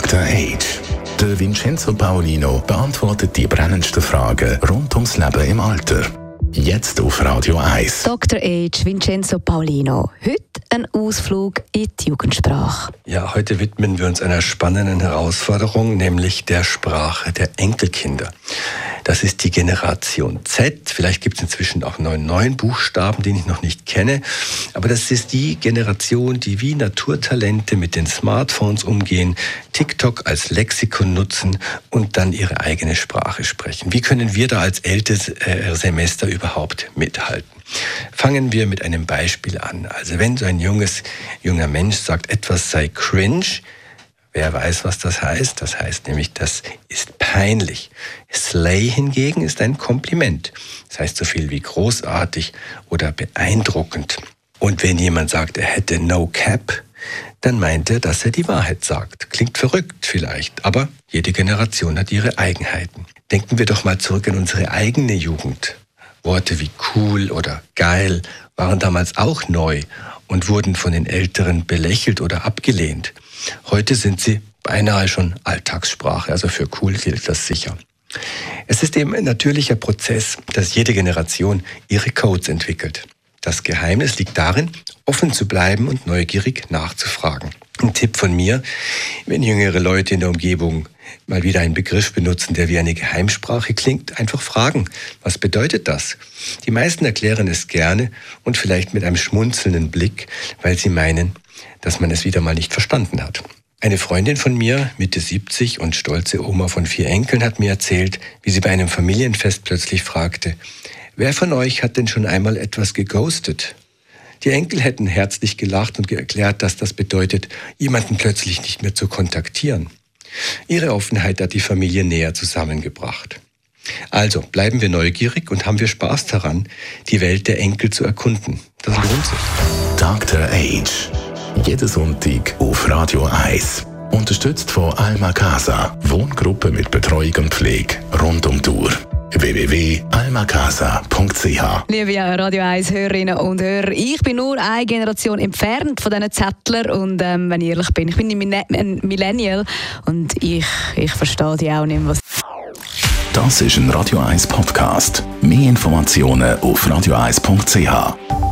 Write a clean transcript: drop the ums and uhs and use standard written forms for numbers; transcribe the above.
Dr. Age. Der Vincenzo Paolino beantwortet die brennendsten Fragen rund ums Leben im Alter. Jetzt auf Radio 1. Dr. Age, Vincenzo Paolino. Heute ein Ausflug in die Jugendsprache. Ja, heute widmen wir uns einer spannenden Herausforderung, nämlich der Sprache der Enkelkinder. Das ist die Generation Z. Vielleicht gibt es inzwischen auch 9 Buchstaben, die ich noch nicht kenne. Aber das ist die Generation, die wie Naturtalente mit den Smartphones umgehen, TikTok als Lexikon nutzen und dann ihre eigene Sprache sprechen. Wie können wir da als ältes Semester überhaupt mithalten? Fangen wir mit einem Beispiel an. Also wenn so ein junger Mensch sagt, etwas sei cringe, wer weiß, was das heißt? Das heißt nämlich, das ist peinlich. Slay hingegen ist ein Kompliment. Das heißt so viel wie großartig oder beeindruckend. Und wenn jemand sagt, er hätte no cap, dann meint er, dass er die Wahrheit sagt. Klingt verrückt vielleicht, aber jede Generation hat ihre Eigenheiten. Denken wir doch mal zurück in unsere eigene Jugend. Worte wie cool oder geil waren damals auch neu und wurden von den Älteren belächelt oder abgelehnt. Heute sind sie beinahe schon Alltagssprache, also für cool gilt das sicher. Es ist eben ein natürlicher Prozess, dass jede Generation ihre Codes entwickelt. Das Geheimnis liegt darin, offen zu bleiben und neugierig nachzufragen. Ein Tipp von mir, wenn jüngere Leute in der Umgebung mal wieder einen Begriff benutzen, der wie eine Geheimsprache klingt, einfach fragen, was bedeutet das? Die meisten erklären es gerne und vielleicht mit einem schmunzelnden Blick, weil sie meinen, dass man es wieder mal nicht verstanden hat. Eine Freundin von mir, Mitte 70 und stolze Oma von 4 Enkeln, hat mir erzählt, wie sie bei einem Familienfest plötzlich fragte, wer von euch hat denn schon einmal etwas geghostet? Die Enkel hätten herzlich gelacht und erklärt, dass das bedeutet, jemanden plötzlich nicht mehr zu kontaktieren. Ihre Offenheit hat die Familie näher zusammengebracht. Also bleiben wir neugierig und haben wir Spaß daran, die Welt der Enkel zu erkunden. Das lohnt sich. Dr. Age. Jeden Sonntag auf Radio 1. Unterstützt von Alma Casa. Wohngruppe mit Betreuung und Pflege rund um die Uhr. www.almacasa.ch. Liebe Radio 1 Hörerinnen und Hörer, ich bin nur eine Generation entfernt von diesen Zettlern und wenn ich ehrlich bin, ich bin ein Millennial und ich verstehe die auch nicht mehr. Das ist ein Radio 1 Podcast. Mehr Informationen auf radio1.ch.